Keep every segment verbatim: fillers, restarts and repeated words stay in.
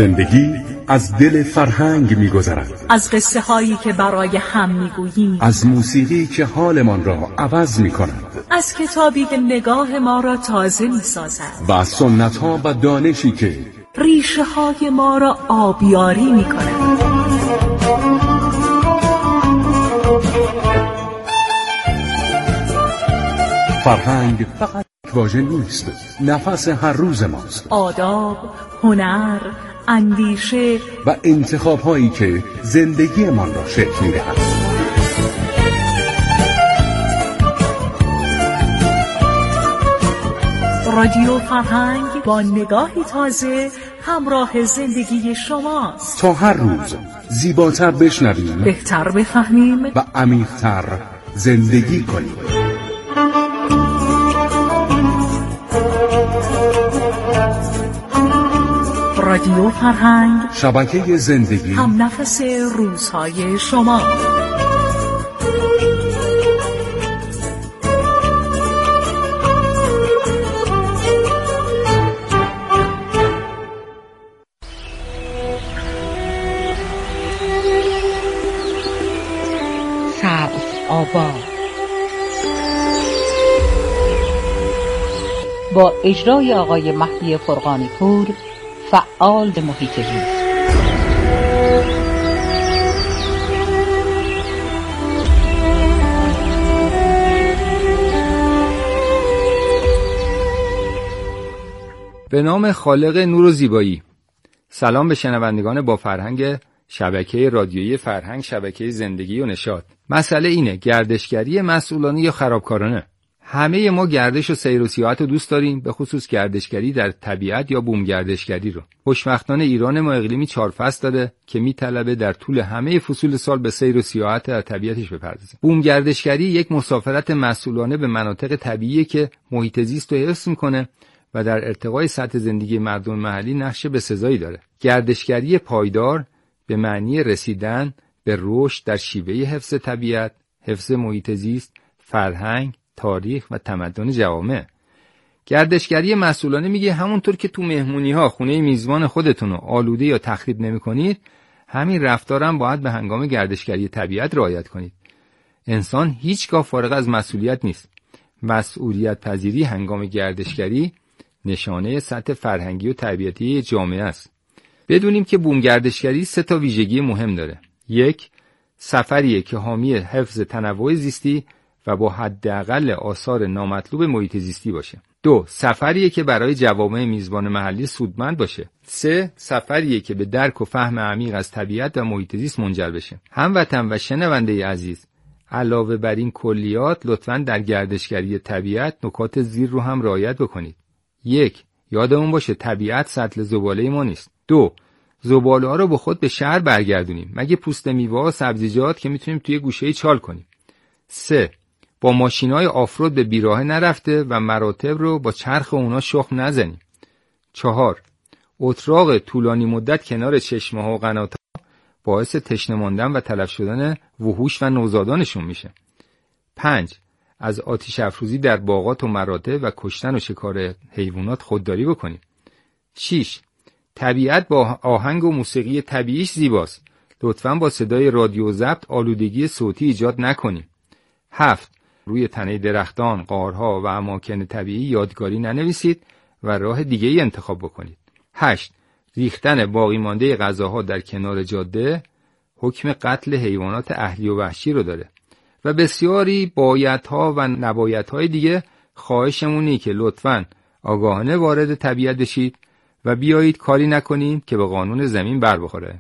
زندگی از دل فرهنگ می‌گذرد. از قصه هایی که برای هم می‌گوییم، از موسیقی که حالمان را عوض می‌کند، از کتابی که نگاه ما را تازه می‌سازد و از سنت‌ها و دانشی که ریشه های ما را آبیاری می‌کند. فرهنگ فقط واژه نیست، نفس هر روز ماست. آداب، هنر، اندیشه و انتخاب‌هایی که زندگیمان را شکل می‌دهند. رادیو فرهنگ با نگاهی تازه همراه زندگی شماست. تا هر روز زیباتر بشنویم، بهتر بفهمیم و عمیق‌تر زندگی کنیم. رادیو فرهنگ، شبکه زندگی، هم نفس روزهای شما. سبز آباد با اجرای آقای مهدی فرغانی پور، فعال محیط زیست. به نام خالق نور و زیبایی. سلام به شنوندگان با فرهنگ شبکه رادیویی فرهنگ، شبکه زندگی و نشاط. مسئله اینه، گردشگری مسئولانه یا خرابکارانه؟ همه ما گردش و سیر و سیاحت رو دوست داریم، به خصوص گردشگری در طبیعت یا بوم گردشگری رو. خوشبختانه ایران ما اقلیمی چهار فصل داره که میطلبه در طول همه فصول سال به سیر و سیاحت در طبیعتش بپردازه. بوم گردشگری یک مسافرت مسئولانه به مناطق طبیعیه که محیط زیست رو حفظ میکنه و در ارتقای سطح زندگی مردم محلی نقش بسزایی داره. گردشگری پایدار به معنی رسیدن به رشد در شیوه حفظ طبیعت، حفظ محیط زیست، فرهنگ، تاریخ و تمدن جوامع. گردشگری مسئولانه میگه همونطور که تو مهمونی‌ها خونه میزبان خودتون رو آلوده یا تخریب نمی‌کنید، همین رفتارم باید به هنگام گردشگری طبیعت رعایت کنید. انسان هیچگاه فارغ از مسئولیت نیست. مسئولیت پذیری هنگام گردشگری نشانه سطح فرهنگی و طبیعتی جامعه است. بدونیم که بوم گردشگری سه تا ویژگی مهم داره. یک، سفریه که حامی حفظ تنوع زیستی و با حداقل آثار نامطلوب محیط زیستی باشه. دو، سفریه که برای جوامع میزبان محلی سودمند باشه. سه، سفریه که به درک و فهم عمیق از طبیعت و محیط زیست منجر بشه. هموطن و شنونده عزیز، علاوه بر این کلیات لطفاً در گردشگری طبیعت نکات زیر رو هم رعایت بکنید. یک، یادمون باشه طبیعت سطل زباله ما نیست. دو، زباله ها رو با خود به شهر برگردونیم، مگه پوست میوه و سبزیجات که میتونیم توی گوشه چال کنیم. سه، با ماشینای آفرود به بیراهه نرفته و مراتب رو با چرخ اونا شخم نزنیم. چهار، اتراق طولانی مدت کنار چشمه ها و قنات‌ها باعث تشنه ماندن و تلف شدن وحوش و نوزادانشون میشه. پنج، از آتش افروزی در باغات و مراتع و کشتن و شکار حیوانات خودداری بکنیم. شش، طبیعت با آهنگ و موسیقی طبیعیش زیباست. لطفاً با صدای رادیو ضبط آلودگی صوتی ایجاد نکنیم. هفت، روی تنه درختان، غارها و اماکن طبیعی یادگاری ننویسید و راه دیگه ای انتخاب بکنید. هشت، ریختن باقی مانده غذاها در کنار جاده حکم قتل حیوانات اهلی و وحشی رو داره. و بسیاری بایدها و نبایدهای دیگه. خواهشمونی که لطفاً آگاهانه وارد طبیعت بشید و بیایید کاری نکنیم که به قانون زمین بر بخوره.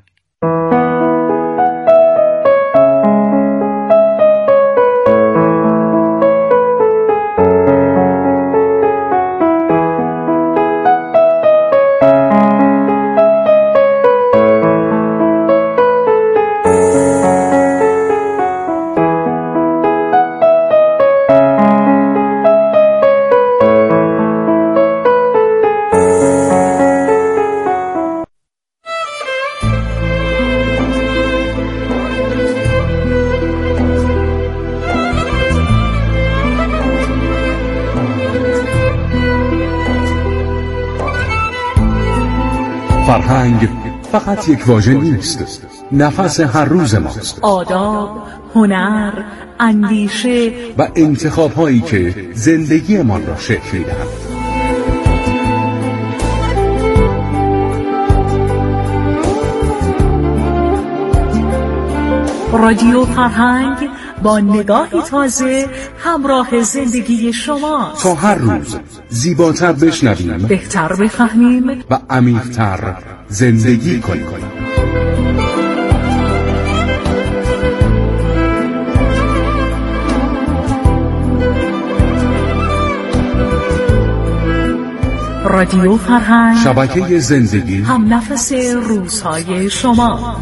فرهنگ فقط یک واژه نیست، نفس هر روز ماست. آداب، هنر، اندیشه و انتخاب هایی که زندگیمان را شکل می‌دهند. رادیو فرهنگ با نگاهی تازه همراه زندگی شما، تا هر روز زیباتر بشنویم، بهتر بفهمیم و عمیق‌تر زندگی کنیم. رادیو فرهنگ، شبکه زندگی، هم نفس روزهای شما.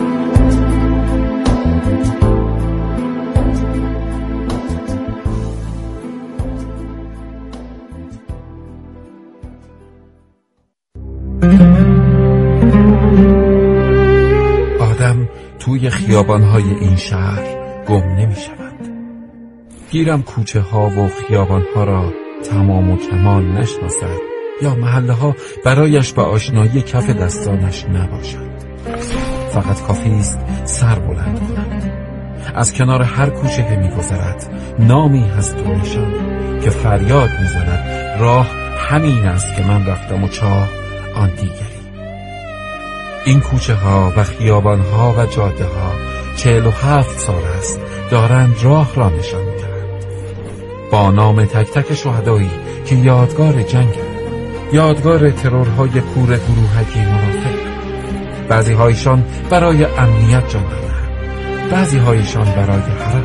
آدم توی خیابان‌های این شهر گم نمی شود. گیرم کوچه ها و خیابان ها را تمام و کمال نشناسد یا محله ها برایش به آشنایی کف دستانش نباشند. فقط کافی است سر بلند کند. از کنار هر کوچه که می‌گذرد نامی هست و نشان که فریاد می‌زند راه همین است که من رفتم و چاه آن دیگری. این کوچه ها و خیابان ها و جاده ها چهل و هفت سال است دارند راه را نشان می‌دهند، با نام تک تک شهدایی که یادگار جنگ، یادگار ترورهای کور گروهکی منافق. بعضی هایشان برای امنیت جان دادند، بعضی هایشان برای حرم،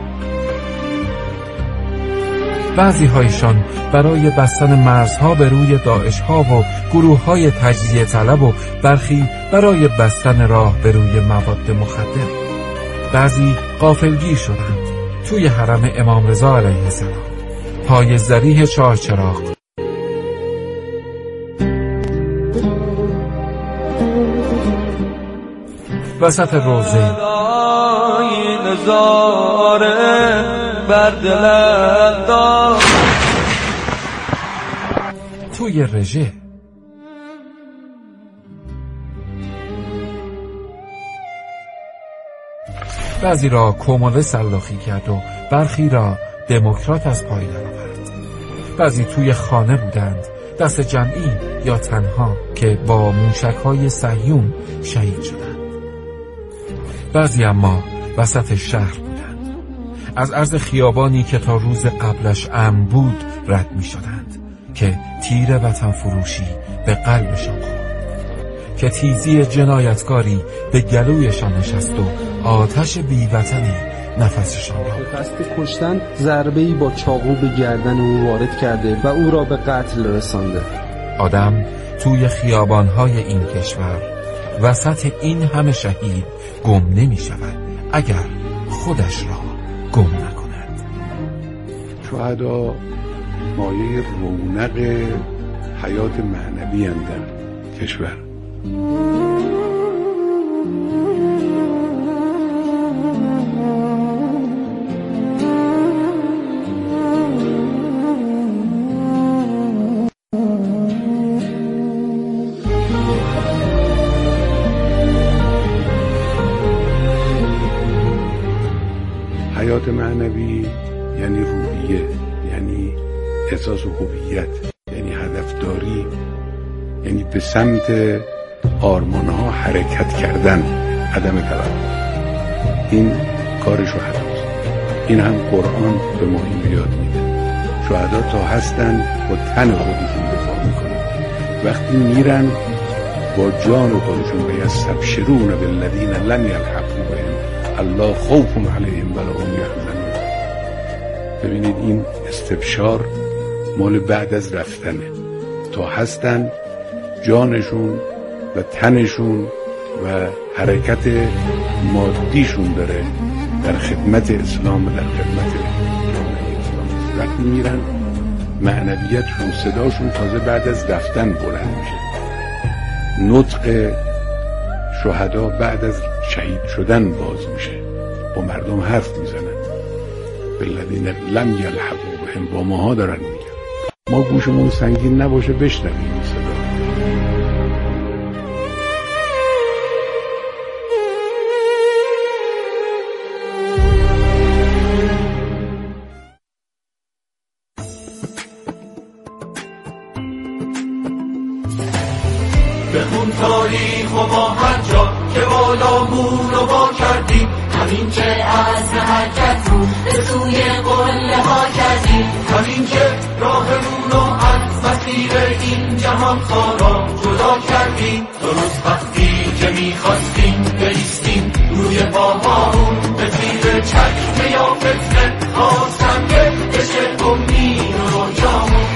بعضی هایشان برای بستن مرزها به روی داعش ها و گروه های تجزیه طلب و برخی برای بستن راه به روی مواد مخدر. بعضی غافلگیر شدند توی حرم امام رضا علیه السلام، پای ذریح چهارچراغ. وسط روزه توی رژه، بعضی را کموله سلاخی کرد و برخی را دموکرات از پای درآورد. بعضی توی خانه بودند، دست جمعی یا تنها، که با موشک‌های صهیون شهید شدند. بعضی اما وسط شهر بودند، از عرض خیابانی که تا روز قبلش امن بود رد می شدند که تیر وطن فروشی به قلبشان خورد، که تیزی جنایتکاری به گلویشان نشست و آتش بیوطنی نفسشان را. به قصد کشتن ضربه‌ای با چاقو به گردن او وارد کرده و او را به قتل رسانده. آدم توی خیابان‌های این کشور وسط این همه شهید گم نمی شود اگر خودش را گم نکند. شهدا مایه رونق حیات معنوی اند در کشور. حیات معنوی یعنی روحیه، یعنی احساس هویت، یعنی هدفداری، یعنی به سمت آرمان‌ها حرکت کردن، عدم توقف. این کار شهداست. این هم قرآن به ما این یاد میده. شهدا تا هستن با تن خودشون دفاع میکنن، وقتی میرن با جان خودشون به یستبشرون بالذین لم یلحقوا بهم الله خوف علیهم ولا هم یحزنون. ببینید این استبشار مال بعد از رفتنه. تا هستن جانشون و تنشون و حرکت مادیشون داره در خدمت اسلام و در خدمت جامعه اسلام. وقتی میرن معنویتشون، صداشون تازه بعد از رفتن بلند میشه. نطق شهدا بعد از شهید شدن باز میشه، با مردم حرف میزنن. بالذین لم یلحقوا بهم، با ماها دارن میگن. ما گوشمون سنگین نباشه بشنویم این صدا. تاریخ و با هر جا که بالامون رو با کردیم، همین که از حرکت رو به سوی قله ها کردیم، همین که راهمون رو از مسیر این جهان خارا جدا کردیم. درست وقتی که میخواستیم بایستیم روی پاهامون، به زیر چکمه یا فتنه خواستم که بشه امید و رویامون.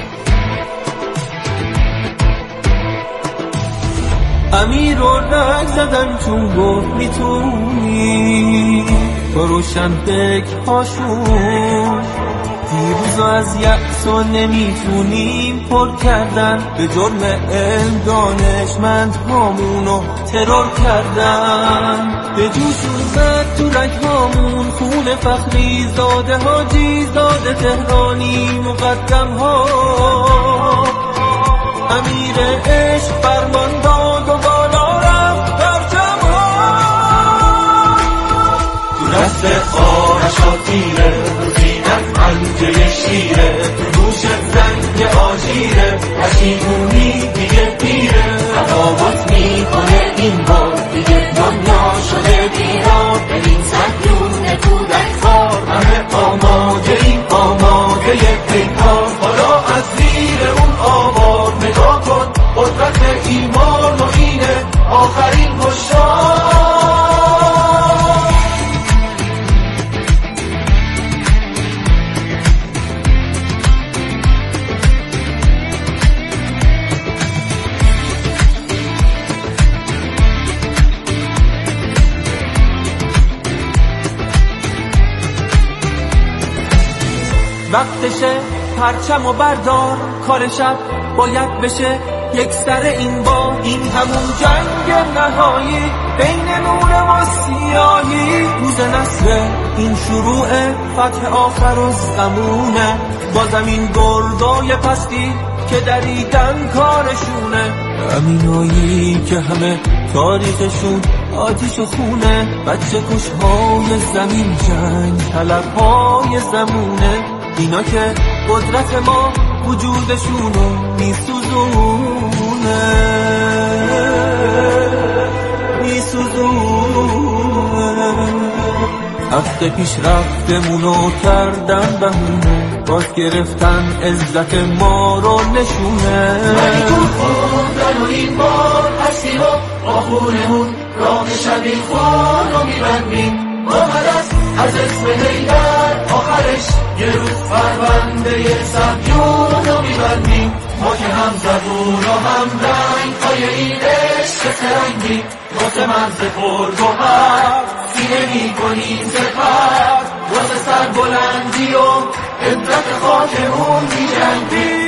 امیر رو رگ زدن چون گفت میتونی با روشن فکر هاشون، دیروز از یأس و نمیتونیم پر کردن، به جرم علم دانشمند هامونو ترور کردن. به جوشون زد تو رگ هامون خون فخری زاده حاجی زاده تهرانی مقدم ها. امیر عشق فرمان داد و بالا رفت پرچم ها. تو دست آرشا تیره روزینت پنجه شیره، تو گوش زنگ آجیره پشیمونی دیگه پیره. تفاوت میکنه این بار دیگه دنیا شده بیرار، ببین صدیون کودک خوار همه آماده این آماده پیکار. حالا از زیر اون آوار نگاه کن قدرت ایمان و اینه آخرین هشدار. وقتشه پرچم و بردار، کار شب باید بشه یک سر این بار. این همون جنگ نهایی بین نور و سیاهی، روز نصر این شروع فتح آخر و زمونه. با زمین گردای پستی که دریدن کارشونه، امینایی که همه تاریخشون آتیش و خونه. بچه کشهای زمین جنگ طلبهای زمونه، اینا که قدرت ما وجودشونو میسوزونه میسوزونه. هفته پیش رفتمونو کردن بهونه، باز گرفتن عزت ما رو نشونه. ولی تو خوندن و این بار هستی و با خونمون راه شبیه خون رو میبندیم. آمد است از اسم حیدر آخرش یه روز پرونده صهیون رو میبندیم. ما که هم زبون و هم رنگ های این عشق سرنگیم، واسه مرز پرگوهر سینه میکنیم سپر، واسه سر بلندی و عبرت خاکمون میجنگیم.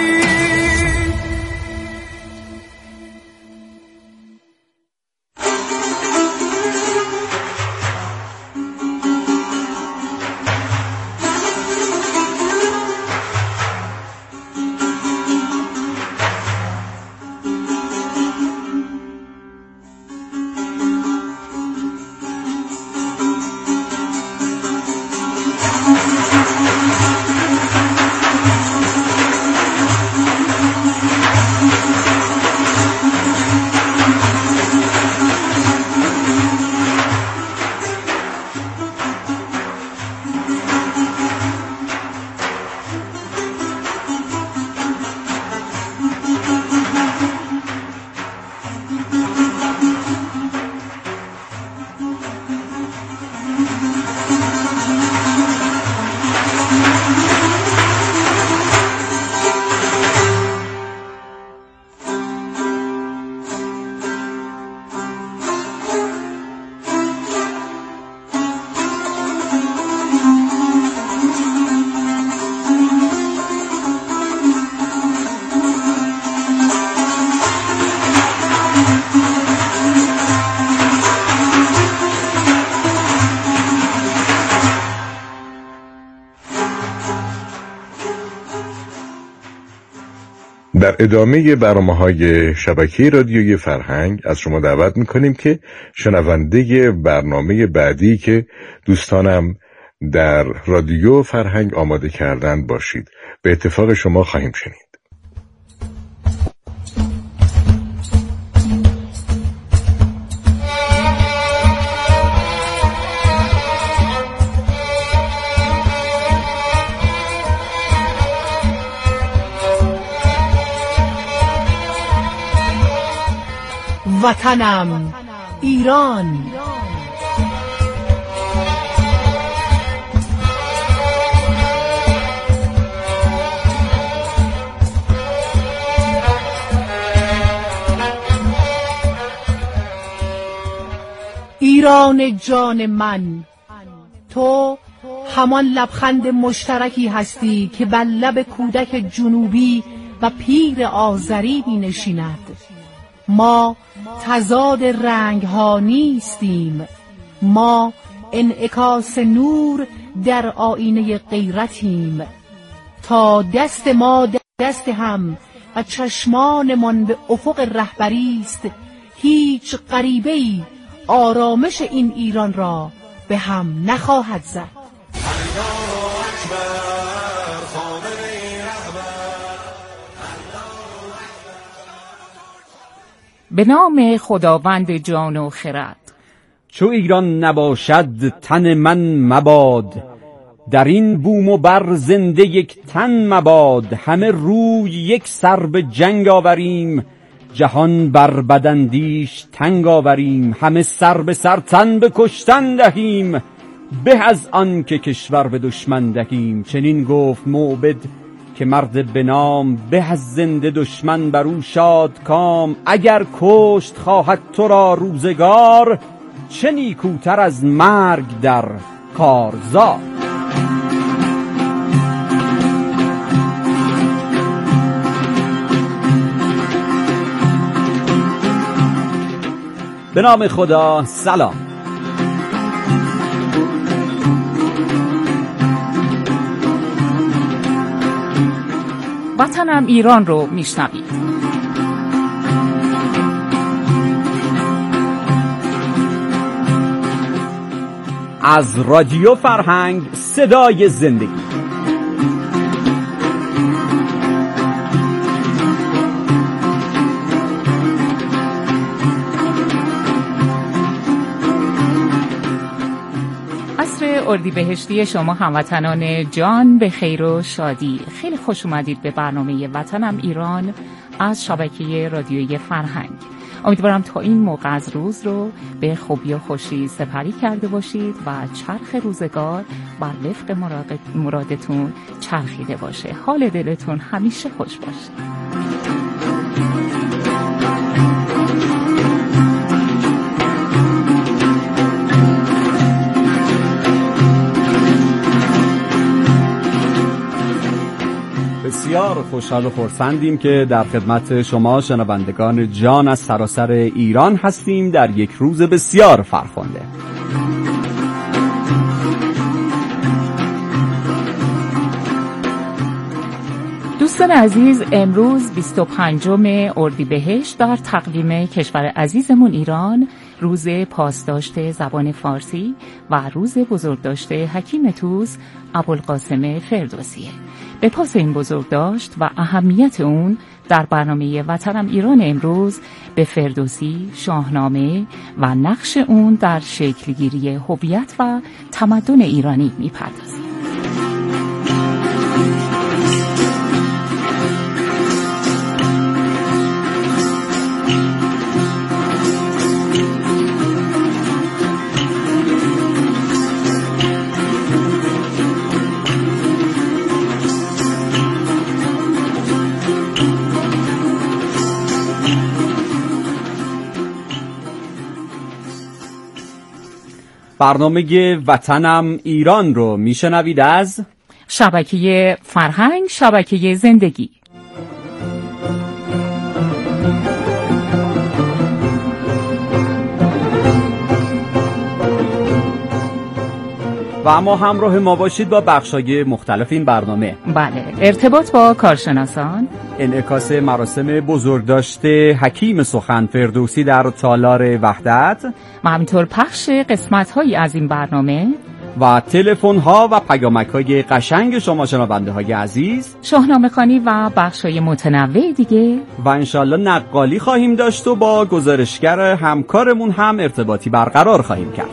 در ادامه برنامه‌های شبکه رادیویی فرهنگ از شما دعوت می‌کنیم که شنونده برنامه بعدی که دوستانم در رادیو فرهنگ آماده کردن باشید. به اتفاق شما خواهیم شنید. وطنم ایران. ایران جان من، تو همان لبخند مشترکی هستی که بر لب کودک جنوبی و پیر آذری می نشیند. ما تضاد رنگ ها نیستیم، ما انعکاس نور در آینه غیرتیم. تا دست ما دست هم و چشمانمان به افق رهبری است، هیچ غریبه‌ای آرامش این ایران را به هم نخواهد زد. به نام خداوند جان و خرد. چو ایران نباشد تن من مباد، در این بوم و بر زنده یک تن مباد. همه روی یک سر به جنگ آوریم، جهان بر بداندیش تنگ آوریم. همه سر به سر تن به کشتن دهیم، به از آن که کشور به دشمن دهیم. چنین گفت موبد که مرد به نام، به از زنده دشمن بر او شاد کام. اگر کشت خواهد تو را روزگار، چه نیکوتر از مرگ در کارزار. به نام خدا. سلام. وطنم ایران رو میشنوید. از رادیو فرهنگ صدای زندگی. اردیبهشتی شما هموطنان جان به خیر و شادی. خیلی خوش اومدید به برنامه وطنم ایران از شبکه رادیویی فرهنگ. امیدوارم تا این موقع از روز رو به خوبی و خوشی سپری کرده باشید و چرخ روزگار بر وفق مرادتون چرخیده باشه. حال دلتون همیشه خوش باشه. بسیار خوشحال و خرسندیم که در خدمت شما شنوندگان جان از سراسر ایران هستیم در یک روز بسیار فرخنده. دوستان عزیز، امروز بیست و پنجم اردیبهشت در تقویم کشور عزیزمون ایران روز پاسداشت زبان فارسی و روز بزرگداشت حکیم طوس ابوالقاسم فردوسیه. به پاس این بزرگداشت و اهمیت اون در برنامه وطنم ایران امروز به فردوسی، شاهنامه و نقش اون در شکلگیری هویت و تمدن ایرانی میپردازیم. برنامه وطنم ایران رو میشنوید از شبکه فرهنگ، شبکه زندگی. و اما همراه ما باشید با بخشای مختلف این برنامه. بله، ارتباط با کارشناسان، انعکاس مراسم بزرگداشت حکیم سخن فردوسی در تالار وحدت و همینطور پخش قسمت‌هایی از این برنامه و تلفن‌ها و پیامک‌های قشنگ شما شنونده‌های عزیز، شاهنامه‌خوانی و بخشای متنوع دیگه و انشالله نقالی خواهیم داشت و با گزارشگر همکارمون هم ارتباطی برقرار خواهیم کرد.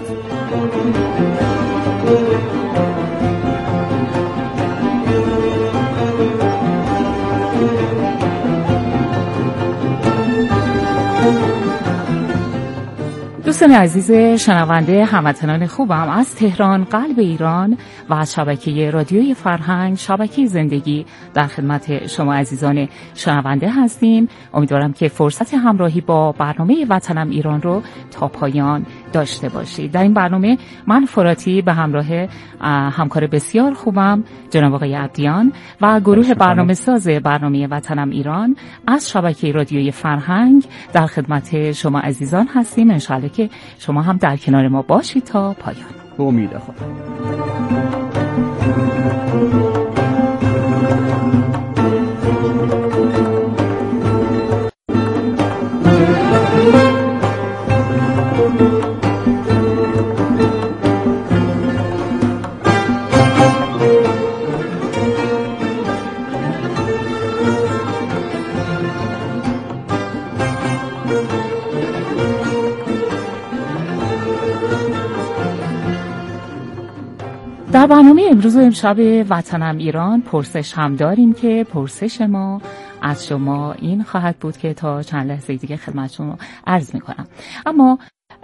دوستان عزیز شنونده هموطنان خوبم از تهران قلب ایران و از شبکه رادیوی فرهنگ شبکه زندگی در خدمت شما عزیزان شنونده هستیم. امیدوارم که فرصت همراهی با برنامه وطنم ایران رو تا پایان داشته باشید. در این برنامه من فراتی به همراه همکار بسیار خوبم جناب آقای عبدیان و گروه برنامه ساز برنامه وطنم ایران از شبکه رادیوی فرهنگ در خدمت شما عزیزان هستیم. انشاءالله که شما هم در کنار ما باشید تا پایان. به امید خدا. در برنامه امروز و امشب وطنم ایران پرسش هم داریم که پرسش ما از شما این خواهد بود که تا چند لحظه دیگه خدمتتون رو عرض میکنم. اما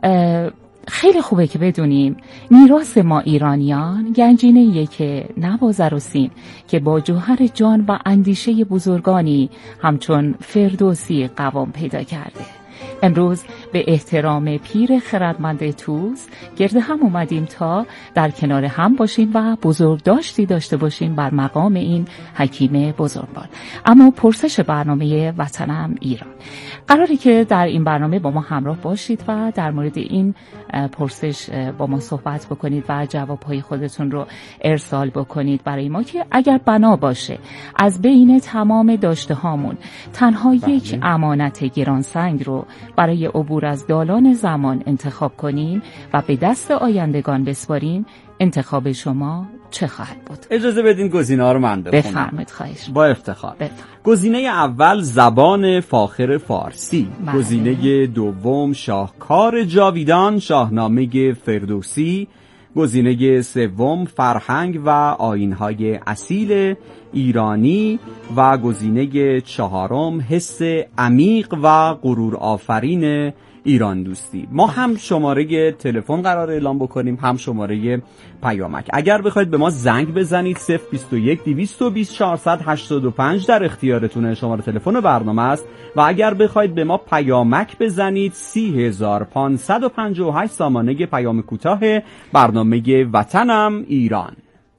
خیلی خوبه که بدونیم میراث ما ایرانیان گنجینه‌ایه که نه با زر و سیم که با جوهر جان و اندیشه بزرگانی همچون فردوسی قوام پیدا کرده. امروز به احترام پیر خردمند توس گرد هم اومدیم تا در کنار هم باشیم و بزرگداشتی داشته باشیم بر مقام این حکیم بزرگوار. اما پرسش برنامه وطنم ایران قراری که در این برنامه با ما همراه باشید و در مورد این پرسش با ما صحبت بکنید و جوابهای خودتون رو ارسال بکنید برای ما که اگر بنا باشه از بین تمام داشته هامون تنها یک امانت گرانسنگ رو برای عبور از دالان زمان انتخاب کنیم و به دست آیندگان بسپاریم، انتخاب شما چه خواهد بود؟ اجازه بدین گزینه‌ها رو من بخونم. بفرمایید. خواهش با افتخار. بفرمایید. گزینه اول زبان فاخر فارسی. بله. گزینه دوم شاهکار جاویدان شاهنامه فردوسی. گزینه سوم فرهنگ و آیین‌های اصیل ایرانی و گزینه چهارم حس عمیق و غرور آفرین ایران دوستی. ما هم شماره تلفن قرار اعلام بکنیم هم شماره پیامک. اگر بخواید به ما زنگ بزنید صفر بیست و یک دویست و بیست چهارصد و هشتاد و پنج در اختیارتونه، شماره تلفن برنامه است. و اگر بخواید به ما پیامک بزنید سی هزار و پانصد و پنجاه و هشت سامانه پیام کوتاه برنامه وطنم ایران.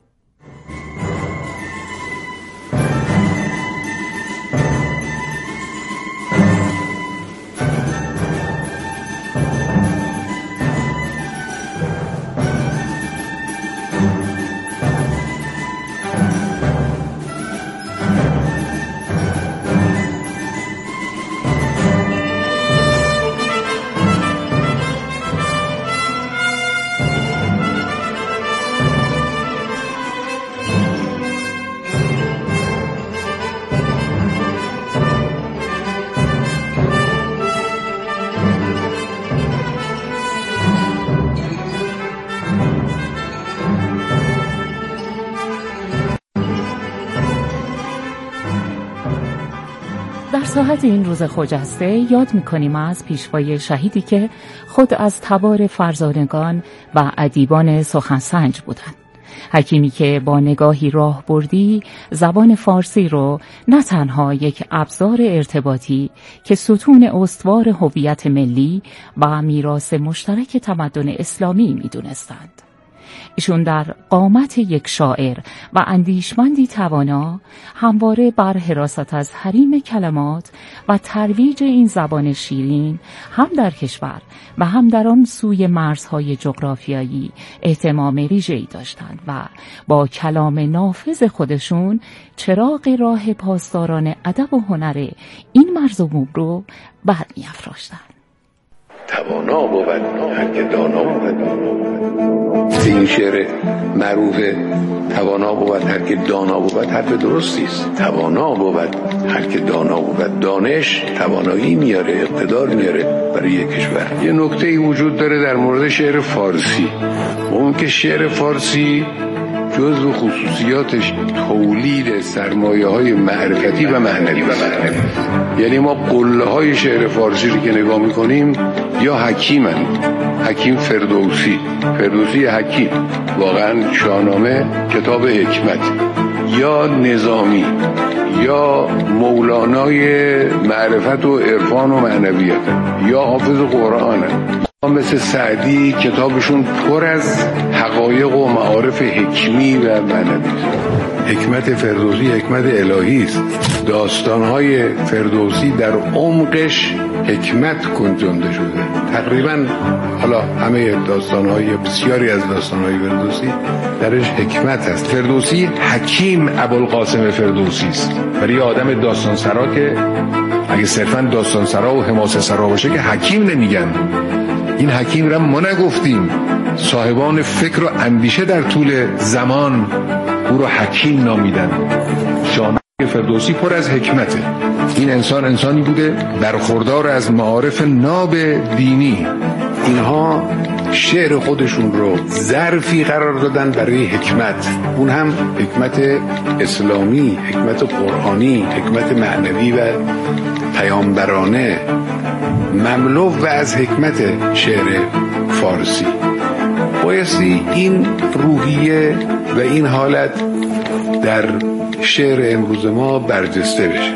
در ساحت این روز خجسته یاد می‌کنیم از پیشوای شهیدی که خود از تبار فرزانگان و ادیبان سخنسنج بودند. حکیمی که با نگاهی راه بردی زبان فارسی رو نه تنها یک ابزار ارتباطی که ستون استوار هویت ملی و میراث مشترک تمدن اسلامی می‌دونستند. ایشون در قامت یک شاعر و اندیشمندی توانا همواره بر حراست از حریم کلمات و ترویج این زبان شیرین هم در کشور و هم در آن سوی مرزهای جغرافیایی اهتمام ویژه‌ای داشتند و با کلام نافذ خودشون چراغ راه پاسداران ادب و هنر این مرز و بوم رو برمی‌افراشتند. توانا بود هر که دانا بود. این شعر معروف توانا بود هر که دانا بود حرف درستی است. توانا بود هر که دانا بود. دانش توانایی میاره، اقتدار میاره برای یک کشور. یه نکته‌ای وجود داره در مورد شعر فارسی، اون که شعر فارسی جزو خصوصیاتش تولید سرمایه‌های معرفتی و معنوی و معنوی. یعنی ما قله‌های شعر فارسی رو که نگاه می‌کنیم یا حکیمند. حکیم فردوسی، فردوسی حکیم، واقعا شاهنامه کتاب حکمت. یا نظامی، یا مولانای معرفت و عرفان و معنویت، یا حافظ قرآن. مثل سعدی کتابشون پر از حقایق و معارف حکمی و معنوی. حکمت فردوسی حکمت الهی است. داستان‌های فردوسی در عمقش حکمت گنجانده شده. تقریبا حالا همه داستان‌های بسیاری از داستان‌های فردوسی درش حکمت است. فردوسی حکیم ابوالقاسم فردوسی است. برای آدم داستان سرا که اگه صرفا داستان سرا و حماسه سرا باشه که حکیم نمیگن. این حکیم را ما نگفتیم، صاحبان فکر و اندیشه در طول زمان او را حکیم نامیدن. شاهنامه فردوسی پر از حکمته. این انسان انسانی بوده برخوردار از معارف ناب دینی. اینها شعر خودشون رو ظرفی قرار دادن برای حکمت، اون هم حکمت اسلامی، حکمت قرآنی، حکمت معنوی و پیامبرانه، مملو و از حکمت شعر فارسی. بایستی این روحیه و این حالت در شعر امروز ما برجسته بشه.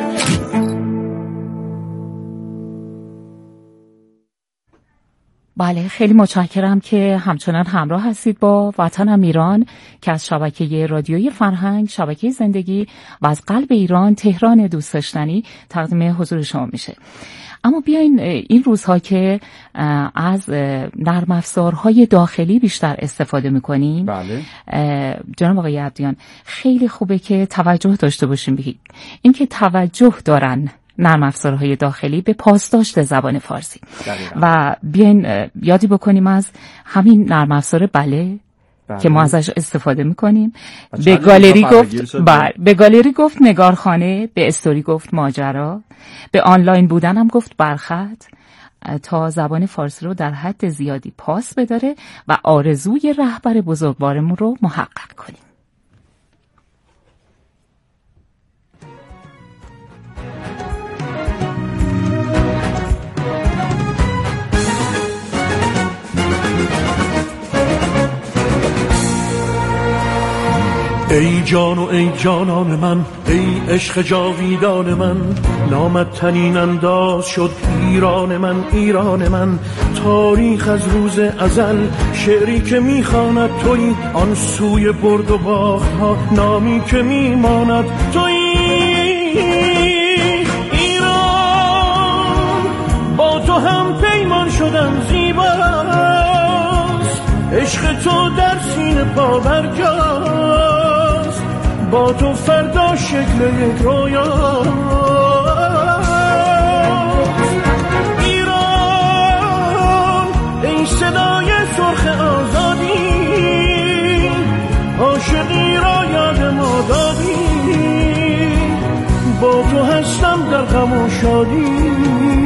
بله، خیلی متشکرم که همچنان همراه هستید با وطنم ایران که از شبکه رادیویی فرهنگ، شبکه زندگی و از قلب ایران تهران دوست داشتنی تقدیم حضور شما میشه. اما بیاین این روزها که از نرم افزارهای داخلی بیشتر استفاده میکنیم، بله. جناب آقای عبدیان، خیلی خوبه که توجه داشته باشیم بهید این که توجه دارن نرم افزارهای داخلی به پاسداشت زبان فارسی دقیقا. و بیاین یادی بکنیم از همین نرم افزار بله بله. که ما ازش استفاده میکنیم. به گالری گفت بله، به گالری گفت نگارخانه، به استوری گفت ماجرا، به آنلاین بودن هم گفت برخط، تا زبان فارسی رو در حد زیادی پاس بداره و آرزوی رهبر بزرگوارمون رو محقق کنیم. ای جان و ای جانان من، ای عشق جاویدان من، نامت تنین انداز شد ایران من، ایران من. تاریخ از روز ازل شعری که میخواند تویی، آن سوی برد و باخت ها نامی که میماند تویی. ایران با تو هم پیمان شدن زیباست، عشق تو در سینه پا برجاست، با تو فردا شکل یک رویاست. ایران ای صدای سرخ آزادی، عاشقی را یاد ما دادی، با تو هستم در غم و شادی.